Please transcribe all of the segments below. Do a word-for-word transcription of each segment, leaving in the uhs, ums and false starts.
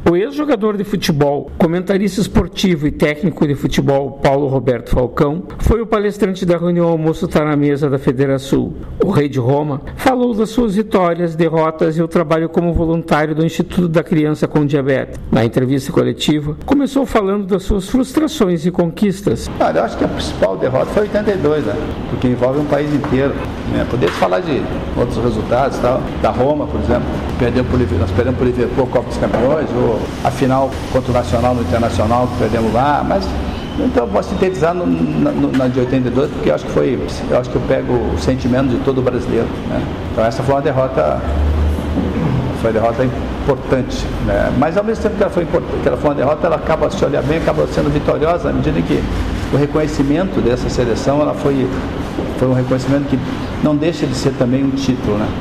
O ex-jogador de futebol, comentarista esportivo e técnico de futebol Paulo Roberto Falcão foi o palestrante da reunião Almoço Tá na Mesa da Federação. O Rei de Roma falou das suas vitórias, derrotas e o trabalho como voluntário do Instituto da Criança com Diabetes. Na entrevista coletiva, começou falando das suas frustrações e conquistas. Olha, eu acho que a principal derrota foi oitenta e dois, né? Porque envolve um país inteiro. Né? Poderia falar de outros resultados, tal. Da Roma, por exemplo, perdeu por, nós perdemos por Liverpool, Copa dos Campeões, ou a final contra o Nacional no Internacional, que perdemos lá, mas então eu vou sintetizar no, no, na de oitenta e dois, porque eu acho que foi, eu acho que eu pego o sentimento de todo brasileiro, né? Então essa foi uma derrota, foi uma derrota importante, né? Mas ao mesmo tempo que ela foi importante, que ela foi uma derrota, ela acaba, se olhar bem, acaba sendo vitoriosa à medida que o reconhecimento dessa seleção, ela foi, foi um reconhecimento que não deixa de ser também um título, né?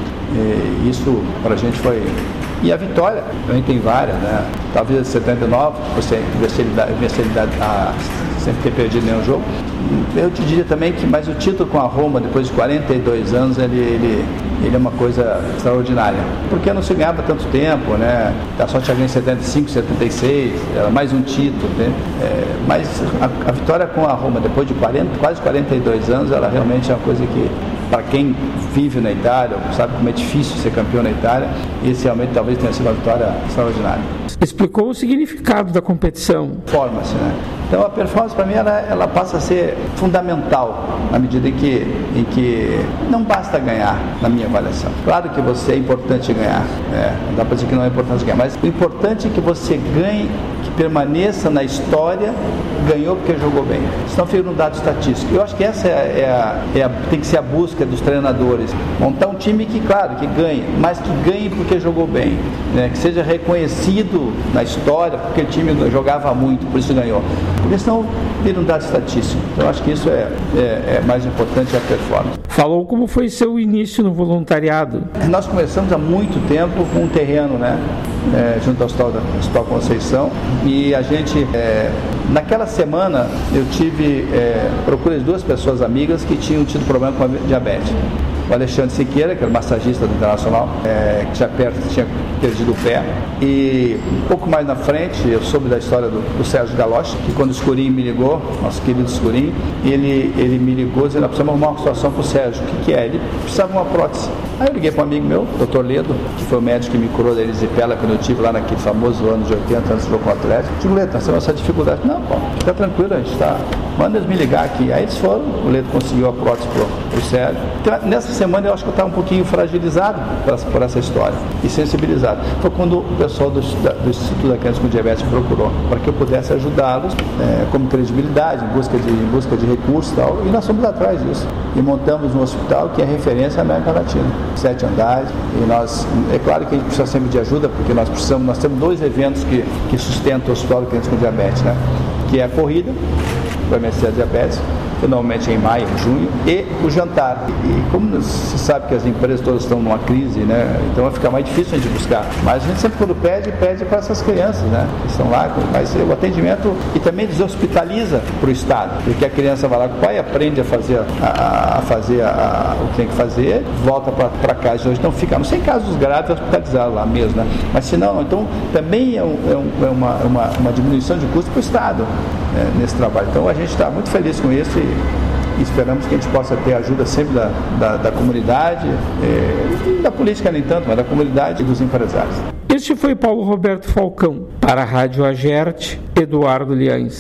E isso para a gente foi. E a vitória, também tem várias, né? Talvez setenta e nove, você invencibilidade a sempre ter perdido nenhum jogo. Eu te diria também que, mas o título com a Roma, depois de quarenta e dois anos, ele, ele, ele é uma coisa extraordinária. Porque não se ganhava tanto tempo, né? A só tinha ganho em setenta e cinco, setenta e seis, era mais um título, né? É, mas a, a vitória com a Roma, depois de quarenta, quase quarenta e dois anos, ela realmente é uma coisa que, para quem vive na Itália, sabe como é difícil ser campeão na Itália, esse realmente talvez tenha sido uma vitória extraordinária. Explicou o significado da competição. Performance, né? Então a performance para mim ela, ela passa a ser fundamental na medida em que, em que não basta ganhar, na minha avaliação. Claro que você é importante ganhar, né? Não dá para dizer que não é importante ganhar, mas o importante é que você ganhe, que permaneça na história, ganhou porque jogou bem. Senão fica um dado estatístico. Eu acho que essa é a, é a, tem que ser a busca dos treinadores. Montar um time que, claro, que ganhe, mas que ganhe porque jogou bem, né? Que seja reconhecido na história porque o time jogava muito, por isso ganhou. Porque senão vira um dado estatístico. Então eu acho que isso é, é, é mais importante, a performance. Falou como foi seu início no voluntariado. Nós começamos há muito tempo com um terreno, né? É, junto ao Hospital, Hospital Conceição, e a gente, é, naquela semana eu tive, é, procurei duas pessoas amigas que tinham tido problema com a diabetes. O Alexandre Siqueira, que era massagista do Internacional, é, que já perto tinha perdido o pé. E um pouco mais na frente, eu soube da história do, do Sérgio Galoche, que quando o Escurinho me ligou, nosso querido Escurinho, ele, ele me ligou dizendo: nós precisamos arrumar uma situação com o Sérgio. O que, que é? Ele precisava de uma prótese. Aí eu liguei para um amigo meu, doutor Ledo, que foi o médico que me curou da erisipela quando eu tive lá naquele famoso ano de oitenta, antes do jogo com o Atlético. Digo: Ledo, nós temos essa dificuldade. Não, pô, fica tranquilo, a gente está. Manda eles me ligar aqui. Aí eles foram, o Ledo conseguiu a prótese para o Sérgio. Então, nessa semana eu acho que eu estava um pouquinho fragilizado por, por essa história e sensibilizado. Foi quando o pessoal do, do Instituto da Criança com Diabetes me procurou, para que eu pudesse ajudá-los é, como credibilidade, em busca, de, em busca de recursos e tal. E nós fomos atrás disso. E montamos um hospital que é referência na América Latina. Sete andares. E nós, é claro que a gente precisa sempre de ajuda, porque nós precisamos, nós temos dois eventos que, que sustentam o Hospital da Criança com Diabetes, né? Que é a corrida, o M S C Diabetes, normalmente em maio, junho, e o jantar. E como você sabe que as empresas todas estão numa crise, né? Então vai ficar mais difícil a gente buscar. Mas a gente sempre quando pede, pede para essas crianças, né? Que estão lá, mas o atendimento e também deshospitaliza para o Estado, porque a criança vai lá com o pai, aprende a fazer, a, a fazer a, a, o que tem que fazer, volta para casa. Hoje não fica, não sei casos graves, hospitalizados lá mesmo, né? Mas se não, então também é, um, é, um, é uma, uma, uma diminuição de custo para o Estado, né, nesse trabalho. Então a gente está muito feliz com isso e E esperamos que a gente possa ter a ajuda sempre da, da, da comunidade, e da política nem tanto, mas da comunidade e dos empresários. Este foi Paulo Roberto Falcão. Para a Rádio Agerte, Eduardo Liães.